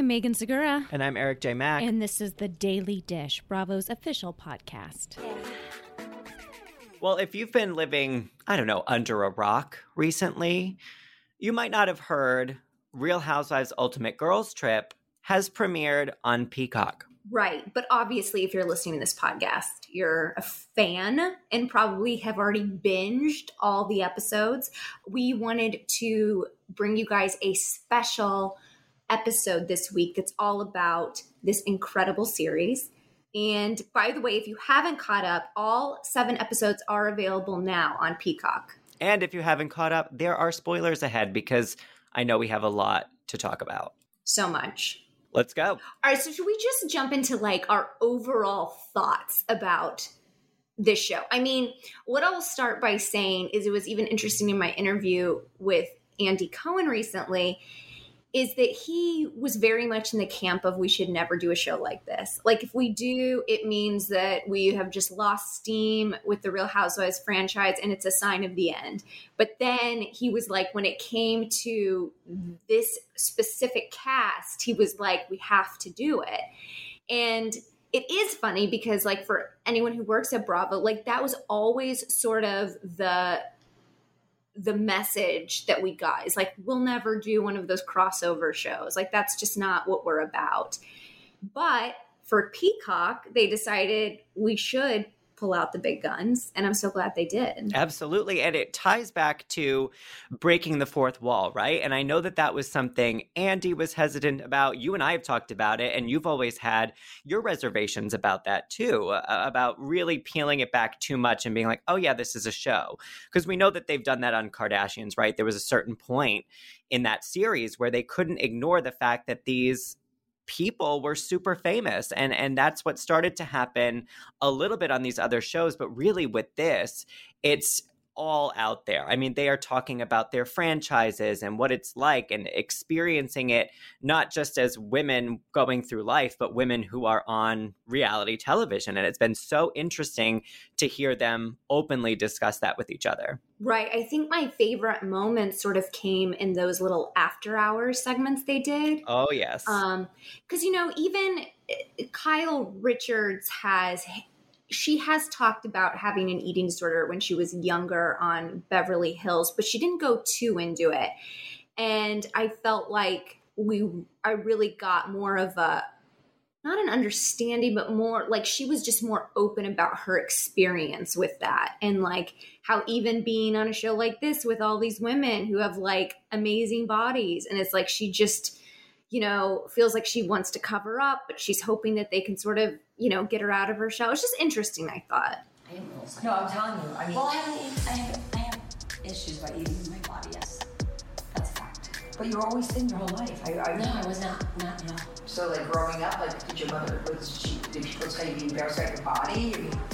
I'm Megan Segura. And I'm Eric J. Mack. And this is The Daily Dish, Bravo's official podcast. Well, if you've been living, under a rock recently, you might not have heard Real Housewives Ultimate Girls Trip has premiered on Peacock. Right. But obviously, if you're listening to this podcast, you're a fan and probably have already binged all the episodes. We wanted to bring you guys a special episode this week that's all about this incredible series. And by the way, if you haven't caught up, all 7 episodes are available now on Peacock. And if you haven't caught up, there are spoilers ahead because I know we have a lot to talk about. So much. Let's go. All right, so should we just jump into our overall thoughts about this show? I mean, what I'll start by saying is it was even interesting in my interview with Andy Cohen recently is that he was very much in the camp of we should never do a show like this. If we do, it means that we have just lost steam with the Real Housewives franchise and it's a sign of the end. But then he was like, when it came to this specific cast, he was like, we have to do it. And it is funny because for anyone who works at Bravo, that was always sort of the message that we got is we'll never do one of those crossover shows. That's just not what we're about. But for Peacock, they decided we should pull out the big guns. And I'm so glad they did. Absolutely. And it ties back to breaking the fourth wall, right? And I know that was something Andy was hesitant about. You and I have talked about it, and you've always had your reservations about that too, about really peeling it back too much and being like, oh yeah, this is a show. Because we know that they've done that on Kardashians, right? There was a certain point in that series where they couldn't ignore the fact that these people were super famous. And that's what started to happen a little bit on these other shows. But really with this, it's all out there. I mean, they are talking about their franchises and what it's like and experiencing it, not just as women going through life, but women who are on reality television. And it's been so interesting to hear them openly discuss that with each other. Right. I think my favorite moments sort of came in those little after hours segments they did. Oh, yes. Because, even Kyle Richards she has talked about having an eating disorder when she was younger on Beverly Hills, but she didn't go too into it. And I felt like I really got more of not an understanding, but more she was just more open about her experience with that. And how even being on a show like this with all these women who have amazing bodies. And it's she just, feels like she wants to cover up, but she's hoping that they can sort of, get her out of her shell. It's just interesting, I thought. No, I'm telling you. I mean, well, I have issues about eating my body, yes. That's a fact. But you were always thin your whole life. No, I was not at all. So, growing up, did your mother, did people tell you to be embarrassed about your body?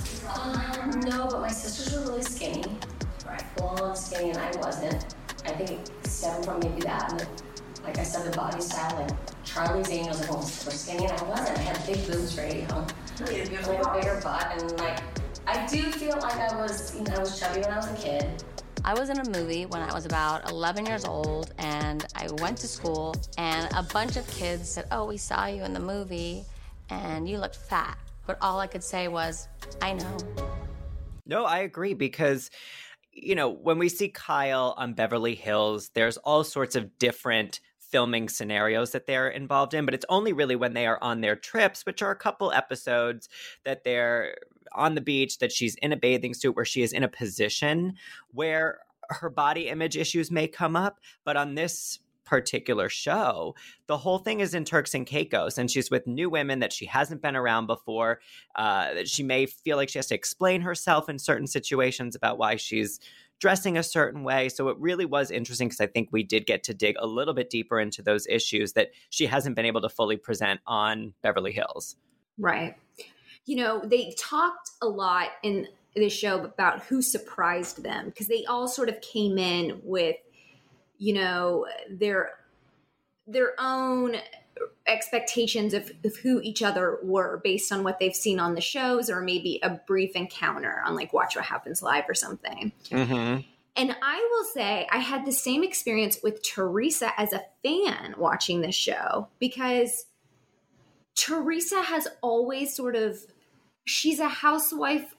No, but my sisters were really skinny. Right. Blonde, skinny, and I wasn't. I think it stemmed from maybe that. And like I said, the body style, Charlie's Angels, everyone was super skinny, and I wasn't. I had big boobs very young. A bigger butt, and I do feel like I was chubby when I was a kid. I was in a movie when I was about 11 years old, and I went to school, and a bunch of kids said, oh, we saw you in the movie, and you looked fat. But all I could say was, I know. No, I agree, because when we see Kyle on Beverly Hills, there's all sorts of different filming scenarios that they're involved in, but it's only really when they are on their trips, which are a couple episodes that they're on the beach, that she's in a bathing suit where she is in a position where her body image issues may come up. But on this particular show, the whole thing is in Turks and Caicos, and she's with new women that she hasn't been around before, that she may feel like she has to explain herself in certain situations about why she's dressing a certain way. So it really was interesting because I think we did get to dig a little bit deeper into those issues that she hasn't been able to fully present on Beverly Hills. Right. They talked a lot in the show about who surprised them, because they all sort of came in with, their own expectations of who each other were based on what they've seen on the shows, or maybe a brief encounter on Watch What Happens Live or something. Mm-hmm. And I will say I had the same experience with Teresa as a fan watching this show, because Teresa has always she's a housewife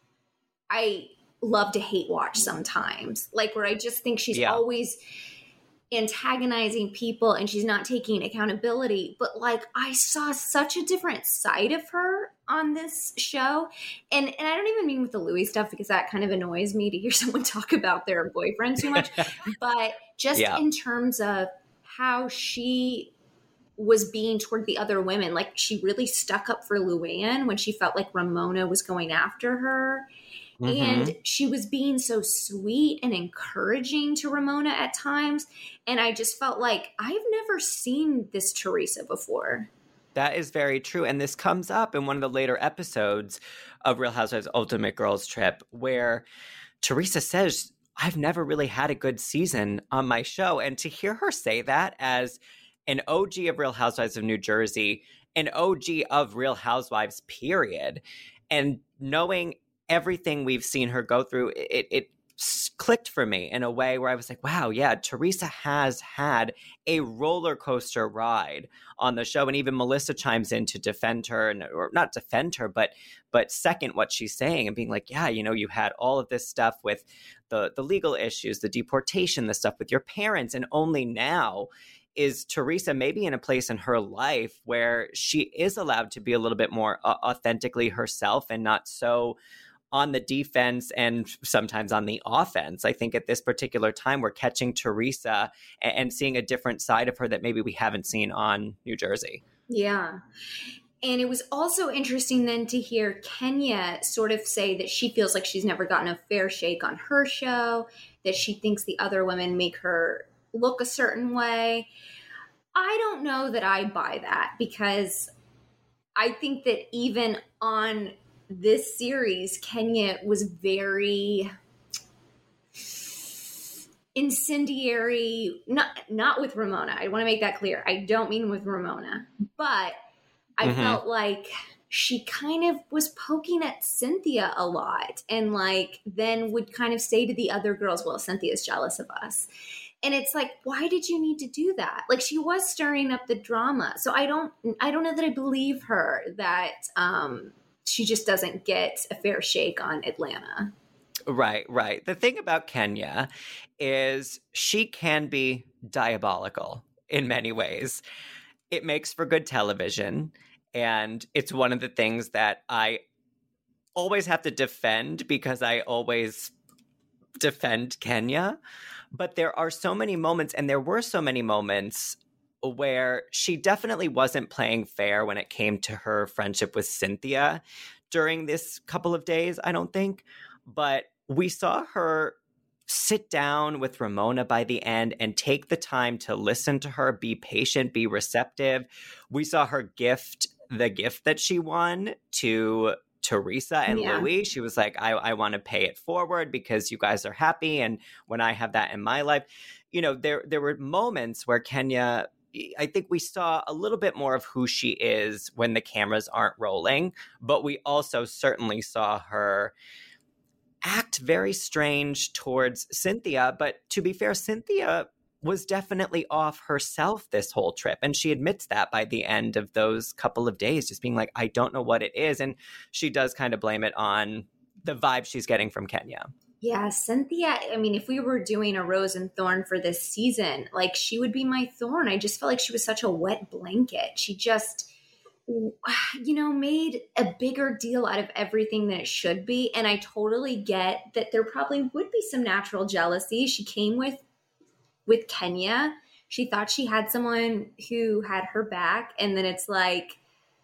I love to hate watch sometimes, like where I just think she's always antagonizing people and she's not taking accountability. But like, I saw such a different side of her on this show. And I don't even mean with the Louis stuff, because that kind of annoys me to hear someone talk about their boyfriend too much, but just in terms of how she was being toward the other women. Like, she really stuck up for Luann when she felt like Ramona was going after her. And she was being so sweet and encouraging to Ramona at times. And I just felt like I've never seen this Teresa before. That is very true. And this comes up in one of the later episodes of Real Housewives Ultimate Girls Trip, where Teresa says, I've never really had a good season on my show. And to hear her say that as an OG of Real Housewives of New Jersey, an OG of Real Housewives, period, and knowing everything we've seen her go through, it clicked for me in a way where I was like, wow, yeah, Teresa has had a roller coaster ride on the show. And even Melissa chimes in to defend her, or not defend her, but second what she's saying and being like, yeah, you know, you had all of this stuff with the legal issues, the deportation, the stuff with your parents, and only now is Teresa maybe in a place in her life where she is allowed to be a little bit more authentically herself and not so on the defense and sometimes on the offense. I think at this particular time, we're catching Teresa and seeing a different side of her that maybe we haven't seen on New Jersey. Yeah. And it was also interesting then to hear Kenya sort of say that she feels like she's never gotten a fair shake on her show, that she thinks the other women make her look a certain way. I don't know that I buy that, because I think that even on this series, Kenya was very incendiary, not with Ramona. I want to make that clear. I don't mean with Ramona, but I felt like she kind of was poking at Cynthia a lot, and like then would kind of say to the other girls, well, Cynthia's jealous of us. And it's like, why did you need to do that? Like, she was stirring up the drama. So I don't know that I believe her that she just doesn't get a fair shake on Atlanta. Right. The thing about Kenya is she can be diabolical in many ways. It makes for good television. And it's one of the things that I always have to defend, because I always defend Kenya. But there are so many moments, and there were so many moments where she definitely wasn't playing fair when it came to her friendship with Cynthia during this couple of days, I don't think. But we saw her sit down with Ramona by the end and take the time to listen to her, be patient, be receptive. We saw her gift the gift that she won to Teresa and Louis. She was like, I want to pay it forward because you guys are happy. And when I have that in my life, you know, there were moments where Kenya, I think we saw a little bit more of who she is when the cameras aren't rolling, but we also certainly saw her act very strange towards Cynthia. But to be fair, Cynthia was definitely off herself this whole trip. And she admits that by the end of those couple of days, just being like, I don't know what it is. And she does kind of blame it on the vibe she's getting from Kenya. Yeah, Cynthia, I mean, if we were doing a rose and thorn for this season, like, she would be my thorn. I just felt like she was such a wet blanket. She just, you know, made a bigger deal out of everything than it should be. And I totally get that there probably would be some natural jealousy. She came with Kenya. She thought she had someone who had her back. And then it's like,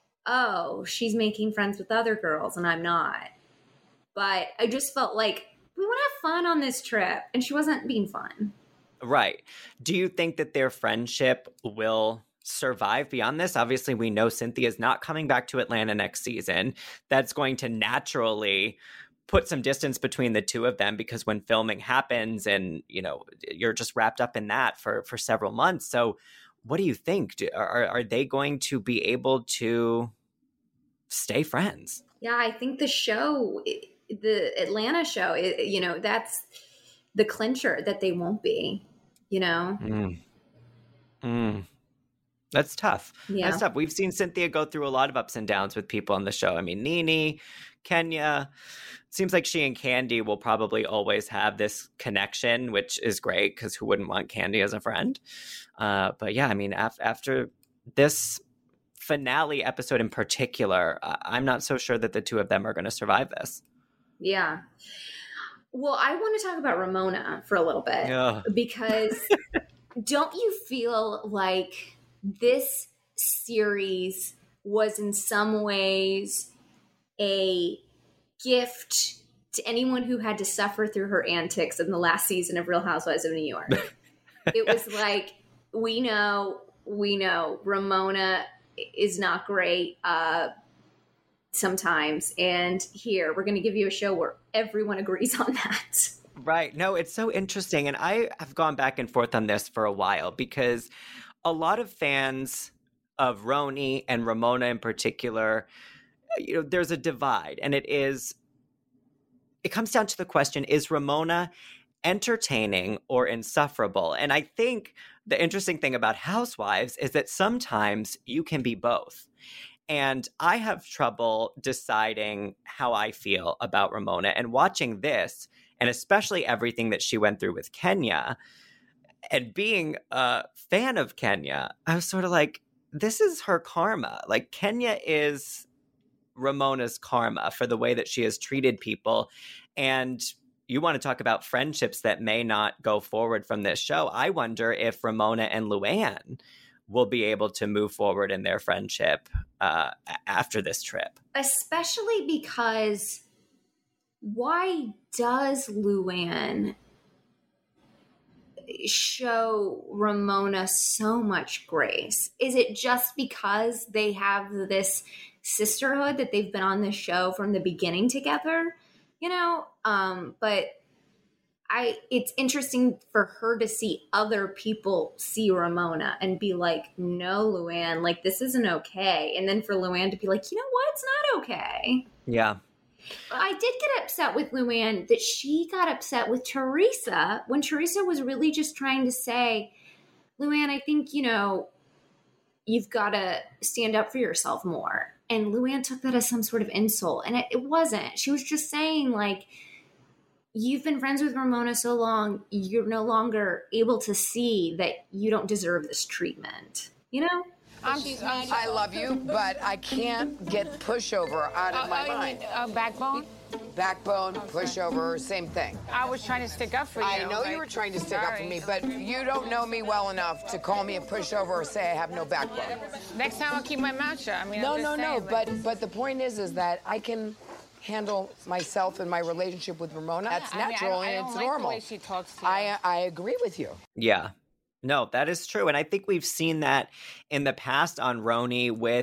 oh, she's making friends with other girls and I'm not. But I just felt like, we want to have fun on this trip. And she wasn't being fun. Right. Do you think that their friendship will survive beyond this? Obviously, we know Cynthia's not coming back to Atlanta next season. That's going to naturally put some distance between the two of them, because when filming happens and, you know, you're just wrapped up in that for several months. So what do you think? Are they going to be able to stay friends? Yeah, I think the show, the Atlanta show, you know, the clincher that they won't be, you know? That's tough. Yeah. That's tough. We've seen Cynthia go through a lot of ups and downs with people on the show. I mean, Nene, Kenya. Seems like she and Kandi will probably always have this connection, which is great because who wouldn't want Kandi as a friend? But yeah, I mean, after this finale episode in particular, I'm not so sure that the two of them are going to survive this. Yeah. Well, I want to talk about Ramona for a little bit because don't you feel like this series was in some ways a gift to anyone who had to suffer through her antics in the last season of Real Housewives of New York? It was like, we know Ramona is not great sometimes. And here, we're going to give you a show where everyone agrees on that. Right. No, it's so interesting. And I have gone back and forth on this for a while because a lot of fans of Roni and Ramona in particular, you know, there's a divide. And it comes down to the question, is Ramona entertaining or insufferable? And I think the interesting thing about Housewives is that sometimes you can be both. And I have trouble deciding how I feel about Ramona. And watching this, and especially everything that she went through with Kenya, and being a fan of Kenya, I was sort of like, this is her karma. Like, Kenya is Ramona's karma for the way that she has treated people. And you want to talk about friendships that may not go forward from this show. I wonder if Ramona and Luann will be able to move forward in their friendship after this trip. Especially because why does Luann show Ramona so much grace? Is it just because they have this sisterhood that they've been on this show from the beginning together? You know, but it's interesting for her to see other people see Ramona and be like, no, Luann, like, this isn't okay. And then for Luann to be like, you know what? It's not okay. Yeah. I did get upset with Luann that she got upset with Teresa when Teresa was really just trying to say, Luann, I think, you know, you've got to stand up for yourself more. And Luann took that as some sort of insult. And it wasn't. She was just saying, like, you've been friends with Ramona so long, you're no longer able to see that you don't deserve this treatment. You know? I love you, but I can't get pushover out of my mind. Backbone? Backbone, pushover, same thing. I was trying to stick up for you. I know you were trying to stick up for me, but you don't know me well enough to call me a pushover or say I have no backbone. Next time I'll keep my mouth shut. I mean, No. But the point is that I can handle myself and my relationship with Ramona. That's natural and it's normal. The way she talks to you. I agree with you. Yeah. No, that is true. And I think we've seen that in the past on Roni with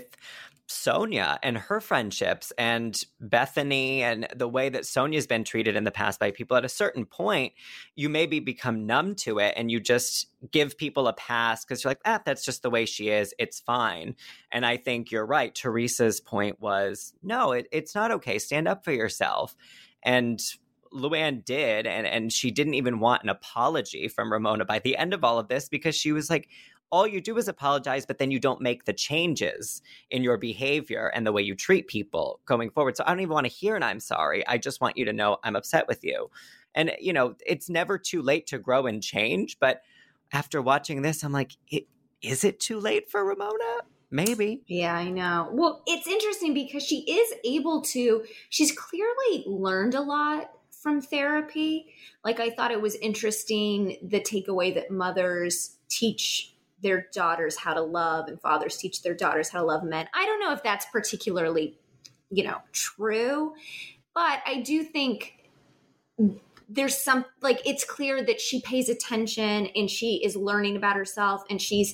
Sonia and her friendships and Bethany and the way that Sonia's been treated in the past by people. At a certain point, you maybe become numb to it and you just give people a pass because you're like, that's just the way she is. It's fine. And I think you're right. Teresa's point was, no, it's not okay. Stand up for yourself. And Luann did, and she didn't even want an apology from Ramona by the end of all of this because she was like, all you do is apologize, but then you don't make the changes in your behavior and the way you treat people going forward. So I don't even want to hear an I'm sorry. I just want you to know I'm upset with you. And, you know, it's never too late to grow and change. But after watching this, I'm like, is it too late for Ramona? Maybe. Yeah, I know. Well, it's interesting because she is able to, she's clearly learned a lot from therapy. Like, I thought it was interesting, the takeaway that mothers teach their daughters how to love and fathers teach their daughters how to love men. I don't know if that's particularly, you know, true, but I do think there's some, like, it's clear that she pays attention and she is learning about herself and she's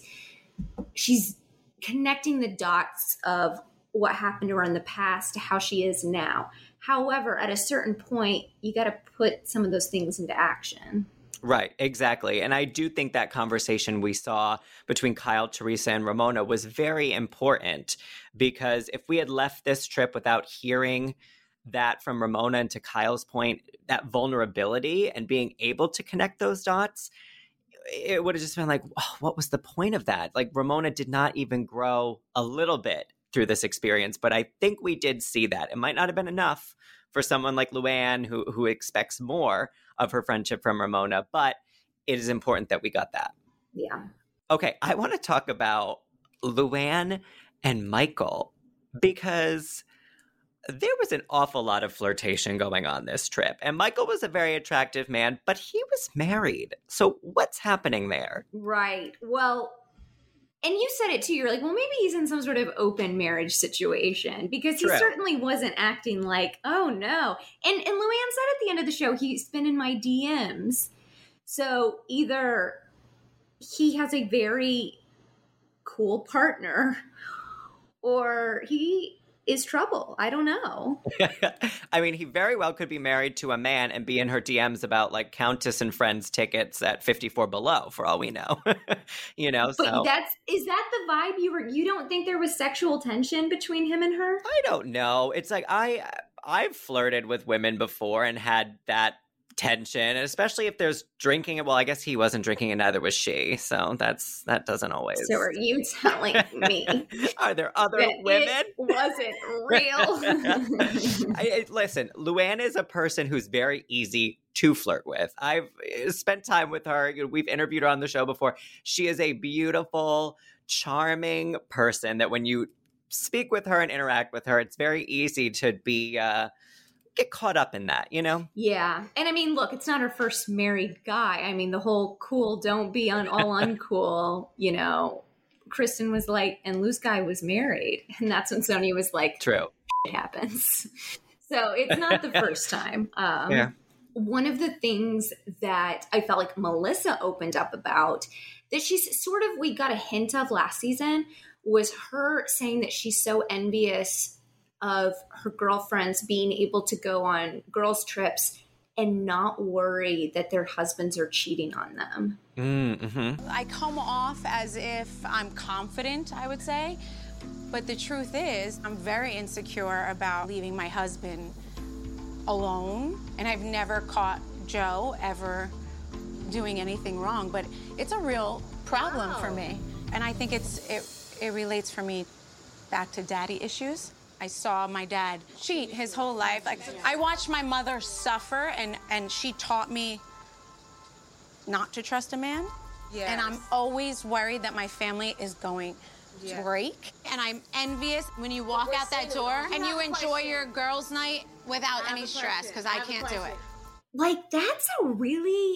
connecting the dots of what happened to her in the past to how she is now. However, at a certain point, you got to put some of those things into action. Right, exactly. And I do think that conversation we saw between Kyle, Teresa, and Ramona was very important because if we had left this trip without hearing that from Ramona, and to Kyle's point, that vulnerability and being able to connect those dots, it would have just been like, oh, what was the point of that? Like, Ramona did not even grow a little bit through this experience, but I think we did see that. It might not have been enough for someone like Luann who expects more of her friendship from Ramona, but it is important that we got that. Yeah. Okay, I want to talk about Luann and Michael, because there was an awful lot of flirtation going on this trip. And Michael was a very attractive man, but he was married. So what's happening there? Right. Well, and you said it too. You're like, well, maybe he's in some sort of open marriage situation, because he certainly wasn't acting like, oh no. And Luann said at the end of the show, he's been in my DMs. So either he has a very cool partner or he is trouble. I don't know. I mean, he very well could be married to a man and be in her DMs about like Countess and Friends tickets at 54 Below, for all we know. You know, but so is that the vibe you don't think there was sexual tension between him and her? I don't know. It's like I've flirted with women before and had that tension, and especially if there's drinking. Well, I guess he wasn't drinking and neither was she, so that doesn't always. So are you telling me are there other women? It wasn't real. Listen, Luann is a person who's very easy to flirt with. I've spent time with her. We've interviewed her on the show before. She is a beautiful, charming person that when you speak with her and interact with her, it's very easy to be get caught up in that, you know? Yeah. And I mean, look, it's not her first married guy. I mean, the whole cool, don't be all uncool, you know, Kristen was like, and Lou's guy was married. And that's when Sonia was like, true, it happens. So it's not the first time. Yeah. One of the things that I felt like Melissa opened up about that she's sort of, we got a hint of last season, was her saying that she's so envious of her girlfriends being able to go on girls' trips and not worry that their husbands are cheating on them. Mm-hmm. I come off as if I'm confident, I would say. But the truth is, I'm very insecure about leaving my husband alone. And I've never caught Joe ever doing anything wrong. But it's a real problem for me. And I think it relates for me back to daddy issues. I saw my dad cheat his whole life. Like, I watched my mother suffer, and she taught me not to trust a man. Yes. And I'm always worried that my family is going to break. And I'm envious when you walk out that door and you enjoy your girls' night without any stress, because I can't do it. Like, that's a really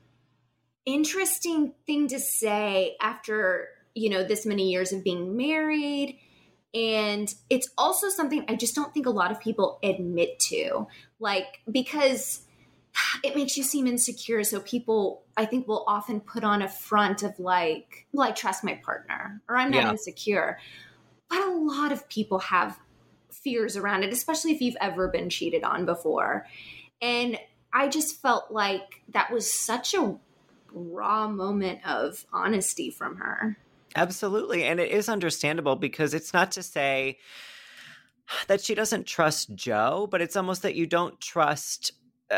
interesting thing to say after, you know, this many years of being married. And it's also something I just don't think a lot of people admit to, like, because it makes you seem insecure. So people, I think, will often put on a front of like, well, I trust my partner, or I'm not insecure. But a lot of people have fears around it, especially if you've ever been cheated on before. And I just felt like that was such a raw moment of honesty from her. Absolutely. And it is understandable, because it's not to say that she doesn't trust Joe, but it's almost that you don't trust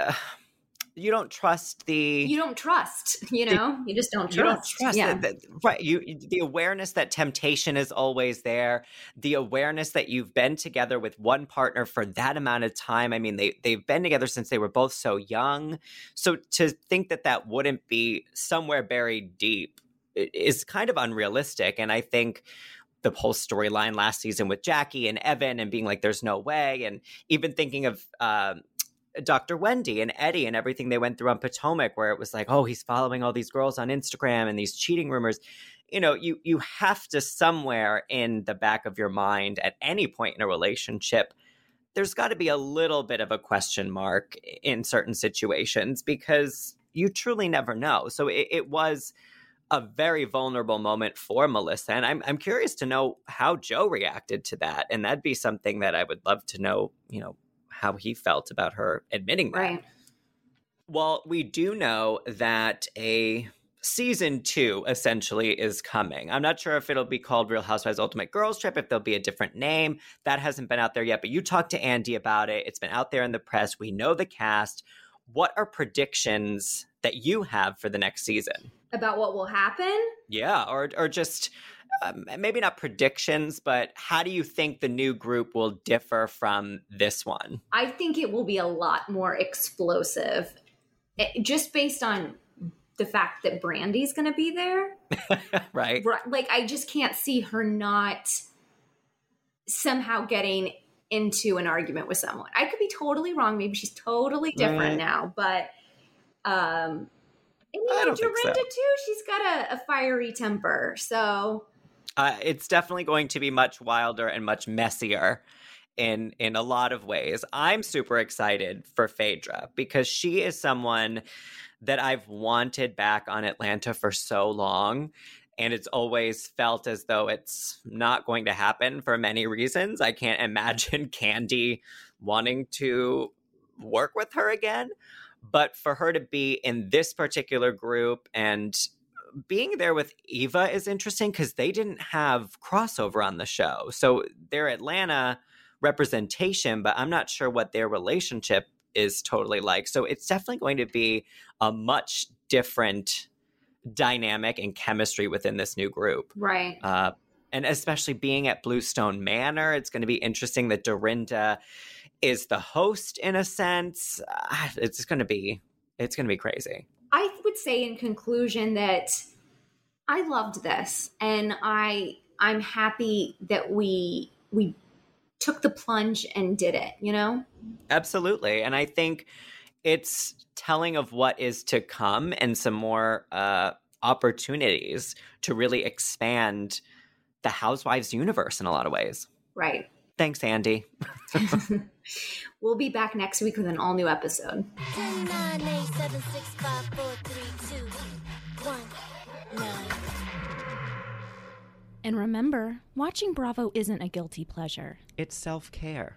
you don't trust, you know? You just don't trust. You don't trust yeah. Right. The awareness that temptation is always there, the awareness that you've been together with one partner for that amount of time. I mean, they've been together since they were both so young. So to think that wouldn't be somewhere buried deep is kind of unrealistic. And I think the whole storyline last season with Jackie and Evan and being like, there's no way. And even thinking of Dr. Wendy and Eddie and everything they went through on Potomac, where it was like, oh, he's following all these girls on Instagram and these cheating rumors. You know, you have to, somewhere in the back of your mind at any point in a relationship, there's got to be a little bit of a question mark in certain situations, because you truly never know. So it was a very vulnerable moment for Melissa. And I'm curious to know how Joe reacted to that. And that'd be something that I would love to know, you know, how he felt about her admitting that. Right. Well, we do know that a season 2 essentially is coming. I'm not sure if it'll be called Real Housewives Ultimate Girls Trip, if there'll be a different name. That hasn't been out there yet, but you talked to Andy about it. It's been out there in the press. We know the cast. What are predictions that you have for the next season? About what will happen? Yeah, or just maybe not predictions, but how do you think the new group will differ from this one? I think it will be a lot more explosive, just based on the fact that Brandy's going to be there. Right. Like, I just can't see her not somehow getting into an argument with someone. I could be totally wrong. Maybe she's totally different now, but I don't think Dorinda so. Too, she's got a fiery temper. So it's definitely going to be much wilder and much messier in a lot of ways. I'm super excited for Phaedra because she is someone that I've wanted back on Atlanta for so long. And it's always felt as though it's not going to happen for many reasons. I can't imagine Kandi wanting to work with her again. But for her to be in this particular group and being there with Eva is interesting because they didn't have crossover on the show. So they're Atlanta representation, but I'm not sure what their relationship is totally like. So it's definitely going to be a much different dynamic and chemistry within this new group. Right. And especially being at Bluestone Manor, it's going to be interesting that Dorinda is the host in a sense. It's going to be crazy. I would say in conclusion that I loved this, and I'm happy that we took the plunge and did it, you know? Absolutely. And I think it's telling of what is to come and some more opportunities to really expand the Housewives universe in a lot of ways. Right. Thanks, Andy. We'll be back next week with an all-new episode. 10, 9, 8, 7, 6, 5, 4, 3, 2, 1, 9. And remember, watching Bravo isn't a guilty pleasure. It's self-care.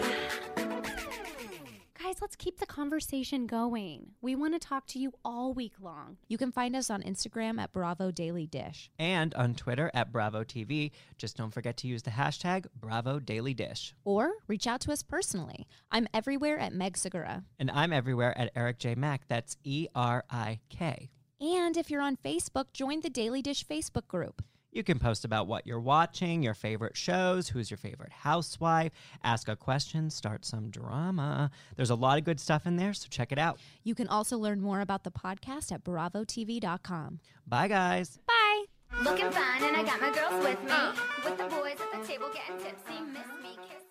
Guys, let's keep the conversation going. We want to talk to you all week long. You can find us on Instagram at Bravo Daily Dish. And on Twitter at Bravo TV. Just don't forget to use the hashtag Bravo Daily Dish. Or reach out to us personally. I'm everywhere at Meg Segura. And I'm everywhere at Eric J. Mack. That's ERIK. And if you're on Facebook, join the Daily Dish Facebook group. You can post about what you're watching, your favorite shows, who's your favorite housewife, ask a question, start some drama. There's a lot of good stuff in there, so check it out. You can also learn more about the podcast at BravoTV.com. Bye, guys. Bye. Looking fine, and I got my girls with me. With the boys at the table getting tipsy. Miss me, kiss